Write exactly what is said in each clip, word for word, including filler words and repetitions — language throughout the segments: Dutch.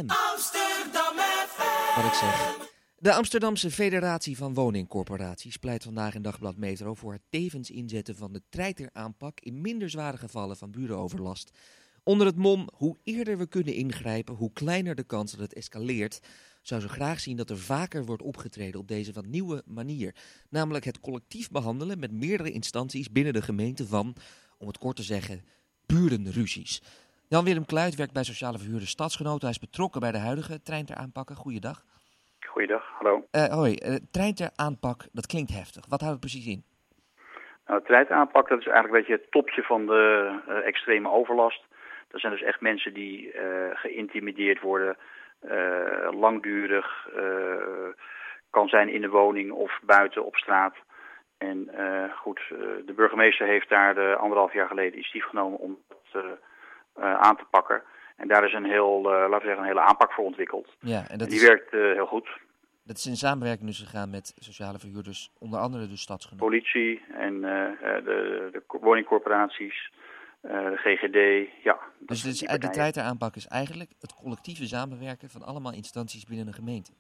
M. Amsterdam F M. Wat ik zeg. De Amsterdamse Federatie van Woningcorporaties pleit vandaag in Dagblad Metro voor het tevens inzetten van de treiteraanpak in minder zware gevallen van burenoverlast. Onder het mom, hoe eerder we kunnen ingrijpen, hoe kleiner de kans dat het escaleert, zou ze graag zien dat er vaker wordt opgetreden op deze wat nieuwe manier. Namelijk het collectief behandelen met meerdere instanties binnen de gemeente van, om het kort te zeggen, burenruzies. Jan-Willem Kluit werkt bij Sociale Verhuurder Stadsgenoten. Hij is betrokken bij de huidige treinteraanpakken. Goeiedag. Goeiedag, hallo. Uh, hoi, uh, treinteraanpak, dat klinkt heftig. Wat houdt het precies in? Nou, de treinteraanpak, dat is eigenlijk een beetje het topje van de uh, extreme overlast. Dat zijn dus echt mensen die uh, geïntimideerd worden, uh, langdurig, uh, kan zijn in de woning of buiten op straat. En uh, goed, uh, de burgemeester heeft daar de anderhalf jaar geleden initiatief genomen om dat uh, uh, aan te pakken. En daar is een heel, uh, laten we zeggen, een hele aanpak voor ontwikkeld. Ja, en dat en die is, werkt uh, heel goed. Dat is in samenwerking dus gegaan met sociale verhuurders, onder andere de Stadsgenoten. Politie en uh, de, de woningcorporaties, uh, de G G D, ja. Dus dit is, de treinteraanpak is eigenlijk het collectieve samenwerken van allemaal instanties binnen een gemeente?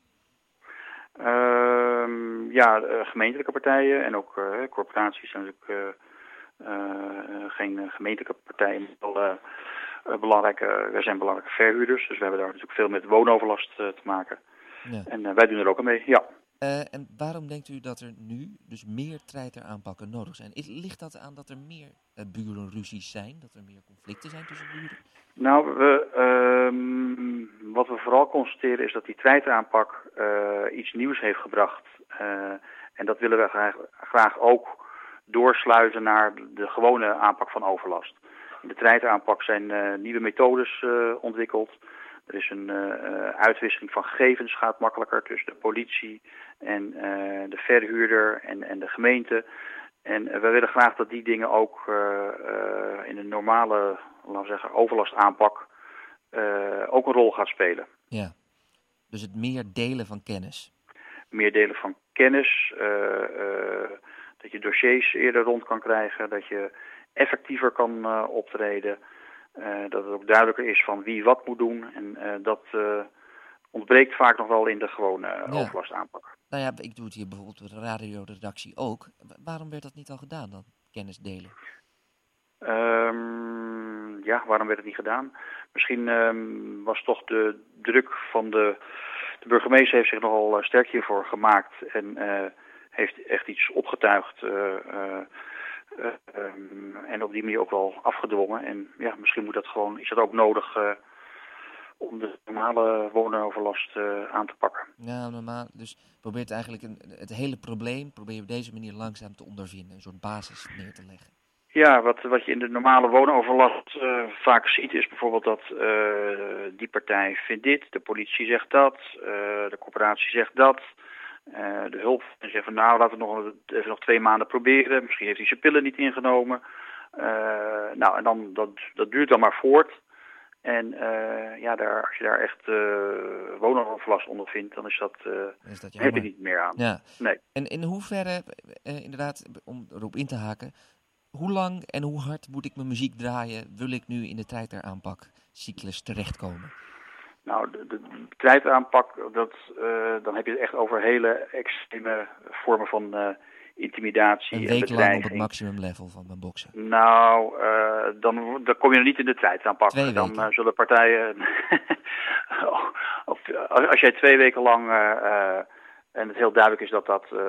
Uh, ja, uh, gemeentelijke partijen en ook uh, corporaties zijn natuurlijk uh, uh, geen gemeentelijke partijen, maar wel uh, belangrijke, wij zijn belangrijke verhuurders, dus we hebben daar natuurlijk veel met woonoverlast uh, te maken. Ja. En uh, wij doen er ook aan mee, ja. Uh, en waarom denkt u dat er nu dus meer treinteraanpakken nodig zijn? Ligt dat aan dat er meer uh, burenruzies zijn, dat er meer conflicten zijn tussen buren? Nou, we, uh, wat we vooral constateren is dat die treinteraanpak uh, iets nieuws heeft gebracht. Uh, en dat willen we graag, graag ook doorsluizen naar de gewone aanpak van overlast. In de treinteraanpak zijn uh, nieuwe methodes uh, ontwikkeld. Er is een uh, uitwisseling van gegevens, gaat makkelijker tussen de politie en uh, de verhuurder en, en de gemeente. En uh, we willen graag dat die dingen ook uh, uh, in een normale, laten we zeggen, overlastaanpak uh, ook een rol gaat spelen. Ja, dus het meer delen van kennis. Meer delen van kennis, uh, uh, dat je dossiers eerder rond kan krijgen, dat je effectiever kan uh, optreden. Uh, dat het ook duidelijker is van wie wat moet doen. En uh, dat uh, ontbreekt vaak nog wel in de gewone uh, ja. overlastaanpak. Nou ja, ik doe het hier bijvoorbeeld op de radioredactie ook. Waarom werd dat niet al gedaan dan, kennis delen? Um, ja, waarom werd het niet gedaan? Misschien um, was toch de druk van de... De burgemeester heeft zich nogal uh, sterk hiervoor gemaakt. En uh, heeft echt iets opgetuigd... Uh, uh, Uh, um, en op die manier ook wel afgedwongen. En ja, misschien moet dat gewoon, is dat ook nodig uh, om de normale woonoverlast uh, aan te pakken. Ja, normaal. Dus probeert eigenlijk een, het hele probleem, probeer je op deze manier langzaam te ondervinden. Een soort basis neer te leggen. Ja, wat, wat je in de normale woonoverlast uh, vaak ziet is bijvoorbeeld dat uh, die partij vindt dit, de politie zegt dat, uh, de corporatie zegt dat. Uh, de hulp en zeggen van nou laten we nog even nog twee maanden proberen. Misschien heeft hij zijn pillen niet ingenomen. Uh, nou en dan dat, dat duurt dan maar voort. En uh, ja, daar, als je daar echt uh, woonoverlast onder vindt, dan is dat, uh, is dat heb je niet meer aan. Ja. Nee. En in hoeverre, uh, inderdaad, om erop in te haken, hoe lang en hoe hard moet ik mijn muziek draaien, wil ik nu in de treinteraanpak-cyclus terechtkomen? Nou, de, de treinteraanpak, dat, uh, dan heb je het echt over hele extreme vormen van uh, intimidatie. Een week en lang op het maximum level van mijn boksen. Nou, uh, dan, dan kom je nog niet in de treinteraanpak. Twee dan weken. Uh, zullen partijen... of, als jij twee weken lang... Uh, uh, en het heel duidelijk is dat dat uh,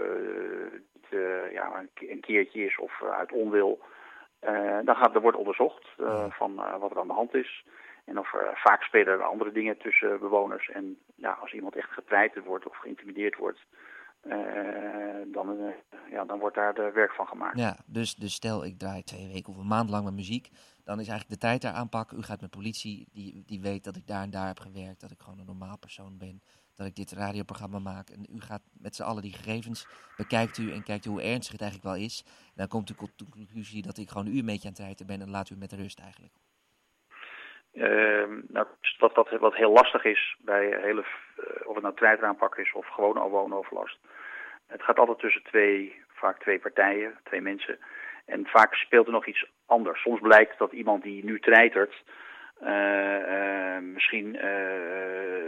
uh, uh, ja, een keertje is of uh, uit onwil... Uh, dan gaat, er wordt onderzocht uh, ja. van uh, wat er aan de hand is... En of er vaak spelen er andere dingen tussen bewoners. En ja, als iemand echt getreiterd wordt of geïntimideerd wordt, uh, dan, uh, ja, dan wordt daar de werk van gemaakt. Ja, dus, dus stel ik draai twee weken of een maand lang met muziek, dan is eigenlijk de tijd daar aanpakken. U gaat met politie, die, die weet dat ik daar en daar heb gewerkt, dat ik gewoon een normaal persoon ben, dat ik dit radioprogramma maak. En u gaat met z'n allen die gegevens, bekijkt u en kijkt u hoe ernstig het eigenlijk wel is. En dan komt u tot de conclusie dat ik gewoon u een beetje aan het treiten ben en laat u met rust eigenlijk. Uh, nou, wat, wat, wat heel lastig is bij hele, uh, of het nou treinteraanpak is of gewoon woonoverlast. Het gaat altijd tussen twee, vaak twee partijen, twee mensen. En vaak speelt er nog iets anders. Soms blijkt dat iemand die nu treitert, uh, uh, misschien uh,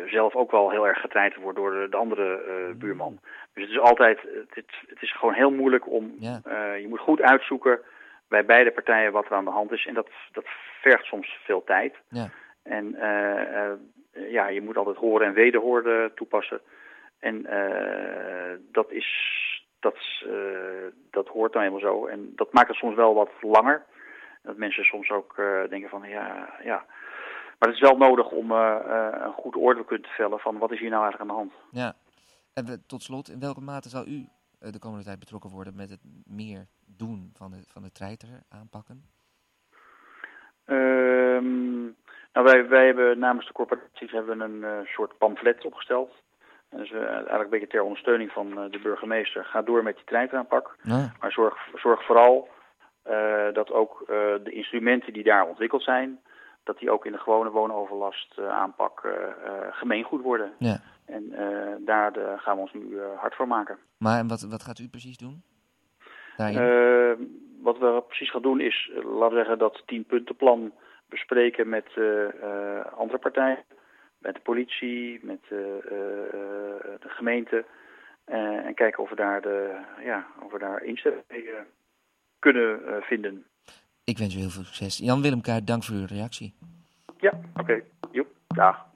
zelf ook wel heel erg getreiterd wordt door de, de andere uh, buurman. Dus het is altijd, het, het is gewoon heel moeilijk om, ja. uh, je moet goed uitzoeken bij beide partijen wat er aan de hand is. En dat, dat vergt soms veel tijd. Ja. En uh, uh, ja, je moet altijd horen en wederhoren toepassen. En uh, dat is, dat, uh, dat hoort nou helemaal zo. En dat maakt het soms wel wat langer. Dat mensen soms ook uh, denken van, ja, ja. Maar het is wel nodig om uh, uh, een goed oordeel te vellen van wat is hier nou eigenlijk aan de hand. Ja. En we, tot slot, in welke mate zal u uh, de komende tijd betrokken worden met het meer doen van de, van de treiter aanpakken? Um, nou, wij, wij hebben namens de corporaties hebben we een uh, soort pamflet opgesteld. Dus uh, eigenlijk een beetje ter ondersteuning van uh, de burgemeester. Ga door met die treiteraanpak. Ja. Maar zorg, zorg vooral uh, dat ook uh, de instrumenten die daar ontwikkeld zijn, dat die ook in de gewone woonoverlast uh, aanpak uh, uh, gemeengoed worden. Ja. En uh, daar de, gaan we ons nu uh, hard voor maken. Maar en wat, wat gaat u precies doen? Uh, wat we precies gaan doen is, uh, laten we zeggen, dat tienpuntenplan bespreken met uh, uh, andere partijen. Met de politie, met uh, uh, de gemeente. Uh, en kijken of we daar, de, ja, of we daar instemming mee uh, kunnen uh, vinden. Ik wens u heel veel succes. Jan Willem Kuijt, dank voor uw reactie. Ja, oké. Okay. Joep, dag.